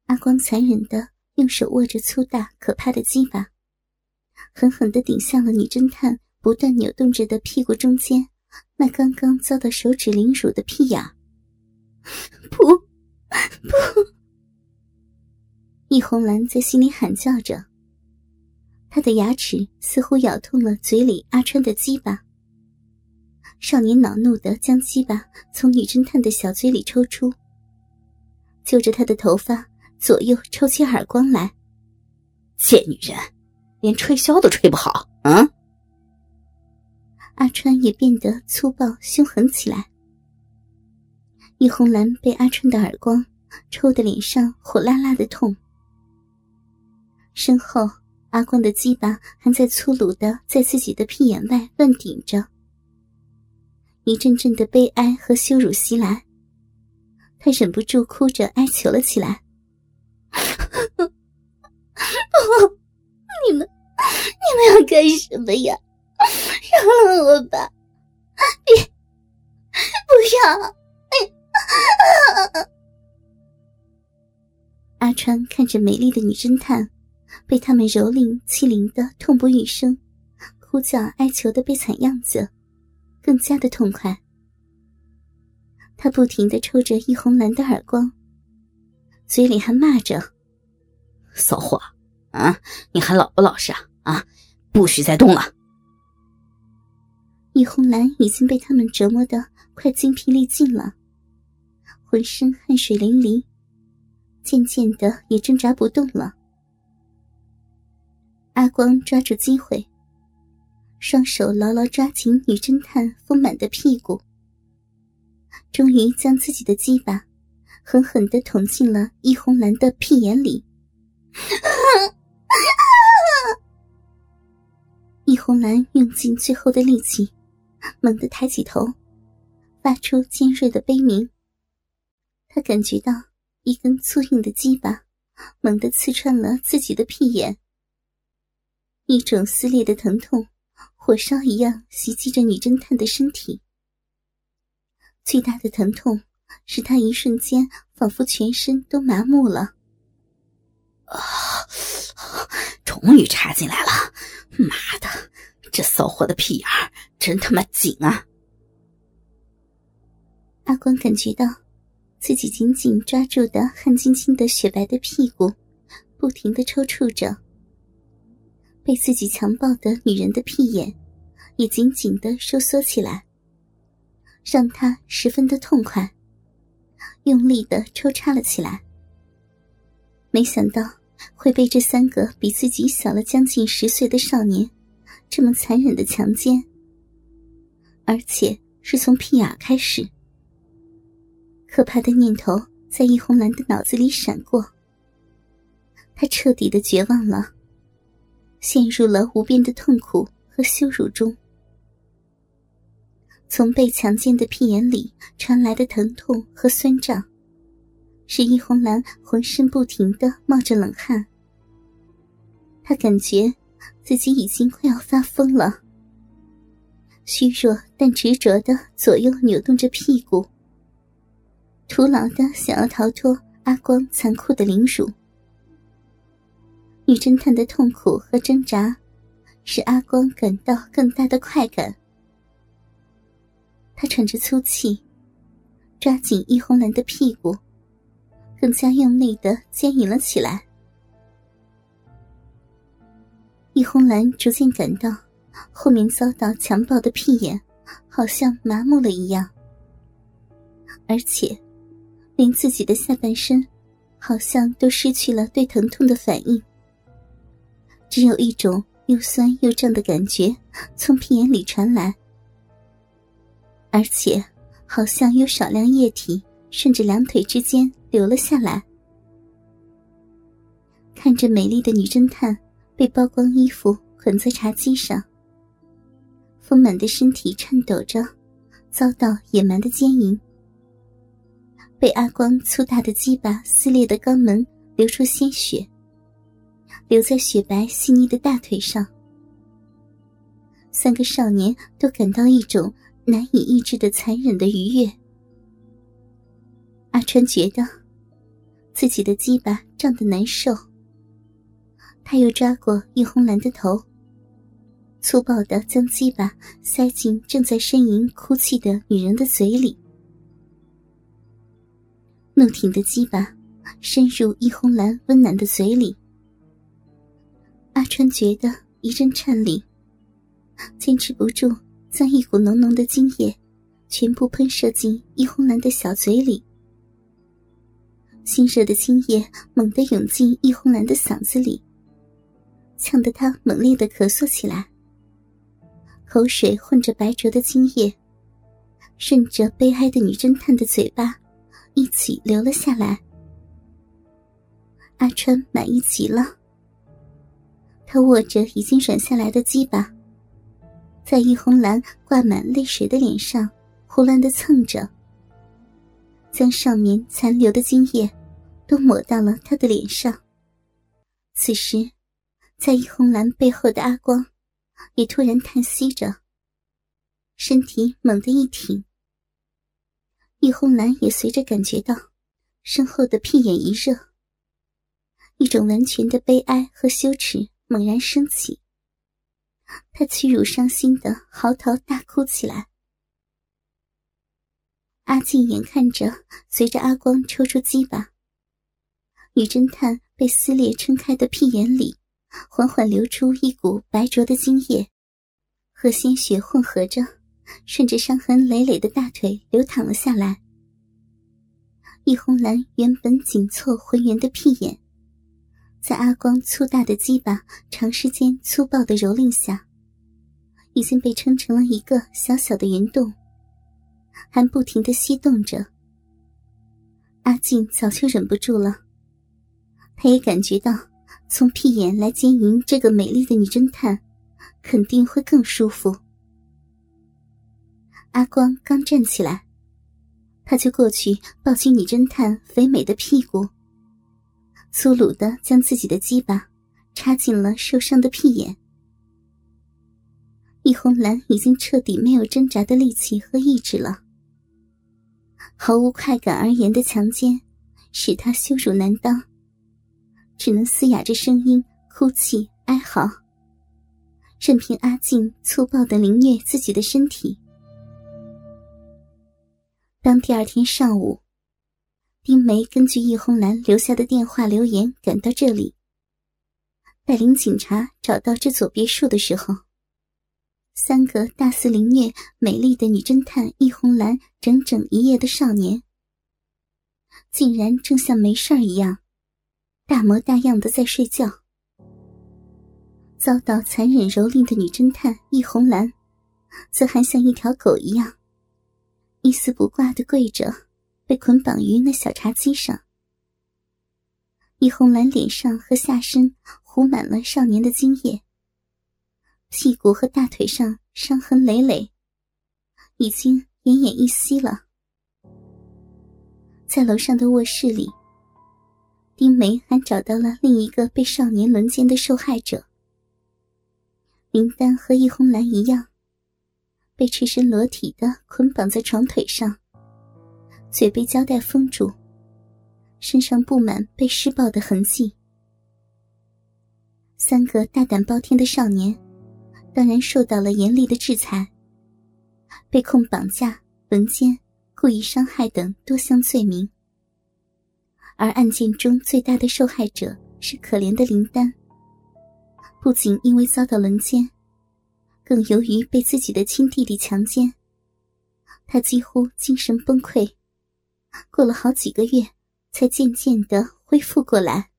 阿光残忍地用手握着粗大可怕的鸡巴，狠狠地顶向了女侦探不断扭动着的屁股中间那刚刚遭到手指凌辱的屁眼。不，易红兰在心里喊叫着，她的牙齿似乎咬痛了嘴里阿川的鸡巴。少年恼怒地将鸡巴从女侦探的小嘴里抽出，揪着她的头发左右抽起耳光来。 贱女人，连吹箫都吹不好啊！ 阿川也变得粗暴凶狠起来。易红兰被阿川的耳光抽得脸上火辣辣的痛，身后阿光的鸡巴还在粗鲁地在自己的屁眼外乱顶着。一阵阵的悲哀和羞辱袭来，他忍不住哭着哀求了起来。你们要干什么呀？饶了我吧！别，不要！阿川看着美丽的女侦探被他们蹂躏欺凌的痛不欲生，哭叫哀求的悲惨样子，更加的痛快。他不停地抽着易红兰的耳光，嘴里还骂着： 骚货啊，你还老不老实啊？不许再动了！ 易红兰已经被他们折磨得快精疲力尽了，浑身汗水淋漓，渐渐的也挣扎不动了。阿光抓住机会，双手牢牢抓紧女侦探丰满的屁股，终于将自己的鸡巴狠狠地捅进了易红兰的屁眼里。易红兰用尽最后的力气，猛地抬起头，发出尖锐的悲鸣。她感觉到一根粗硬的鸡巴猛地刺穿了自己的屁眼，一种撕裂的疼痛火烧一样袭击着女侦探的身体。巨大的疼痛使她一瞬间仿佛全身都麻木了。 终于插进来了，妈的，这骚货的屁眼儿真他妈紧啊！ 阿光感觉到自己紧紧抓住的汗津津的雪白的屁股不停地抽搐着，被自己强暴的女人的屁眼也紧紧地收缩起来，让他十分的痛快，用力地抽插了起来。没想到会被这三个比自己小了将近10岁的少年这么残忍的强奸，而且是从屁眼开始。可怕的念头在易红兰的脑子里闪过，她彻底的绝望了，陷入了无边的痛苦和羞辱中。从被强奸的屁眼里传来的疼痛和酸胀，使易红兰浑身不停地冒着冷汗。她感觉自己已经快要发疯了，虚弱但执着地左右扭动着屁股，徒劳地想要逃脱阿光残酷的凌辱。女侦探的痛苦和挣扎使阿光感到更大的快感。他喘着粗气，抓紧易红兰的屁股，更加用力地牵引了起来。易红兰逐渐感到后面遭到强暴的屁眼好像麻木了一样，而且连自己的下半身好像都失去了对疼痛的反应，只有一种又酸又胀的感觉从屁眼里传来，而且好像有少量液体顺着两腿之间流了下来。看着美丽的女侦探被剥光衣服捆在茶几上，丰满的身体颤抖着，遭到野蛮的奸淫，被阿光粗大的鸡巴撕裂的肛门流出鲜血，流在雪白细腻的大腿上。三个少年都感到一种难以抑制的残忍的愉悦。阿川觉得自己的鸡巴胀得难受。他又抓过易红兰的头，粗暴地将鸡巴塞进正在呻吟哭泣的女人的嘴里。怒挺的鸡巴深入易红兰温暖的嘴里，阿川觉得一阵颤栗，坚持不住将一股浓浓的精液全部喷射进易红兰的小嘴里。腥热的精液猛地涌进易红兰的嗓子里，呛得她猛烈地咳嗽起来，口水混着白浊的精液顺着悲哀的女侦探的嘴巴一起流了下来。阿川满意极了，他握着已经软下来的鸡巴，在易红兰挂满泪水的脸上胡乱地蹭着，将上面残留的精液都抹到了她的脸上。此时在易红兰背后的阿光也突然叹息着，身体猛地一挺。易红兰也随着感觉到身后的屁眼一热，一种完全的悲哀和羞耻猛然升起，她屈辱伤心地嚎啕大哭起来。阿静眼看着随着阿光抽出鸡巴，女侦探被撕裂撑开的屁眼里缓缓流出一股白浊的精液，和鲜血混合着顺着伤痕累累的大腿流淌了下来。易红兰原本紧凑浑圆的屁眼，在阿光粗大的鸡巴长时间粗暴的蹂躏下，已经被撑成了一个小小的圆洞，还不停地吸动着。阿静早就忍不住了，她也感觉到从屁眼来奸淫这个美丽的女侦探肯定会更舒服。阿光刚站起来，他就过去抱起女侦探肥美的屁股，粗鲁地将自己的鸡巴插进了受伤的屁眼。易红兰已经彻底没有挣扎的力气和意志了，毫无快感而言的强奸使她羞辱难当，只能嘶哑着声音哭泣哀嚎，任凭阿静粗暴地凌虐自己的身体。当第二天上午，丁梅根据易红兰留下的电话留言赶到这里，带领警察找到这所别墅的时候，3个大肆凌虐美丽的女侦探易红兰整整一夜的少年，竟然正像没事一样大模大样的在睡觉。遭到残忍蹂躏的女侦探易红兰则还像一条狗一样一丝不挂地跪着，被捆绑于那小茶几上。易红兰脸上和下身糊满了少年的精液，屁股和大腿上伤痕累累，已经奄奄一息了。在楼上的卧室里，丁梅还找到了另一个被少年轮奸的受害者。林丹和易红兰一样，被赤身裸体的捆绑在床腿上，嘴被胶带封住，身上布满被施暴的痕迹。3个大胆包天的少年当然受到了严厉的制裁，被控绑架、轮奸、故意伤害等多项罪名。而案件中最大的受害者是可怜的林丹，不仅因为遭到轮奸，更由于被自己的亲弟弟强奸，他几乎精神崩溃，过了好几个月才渐渐地恢复过来。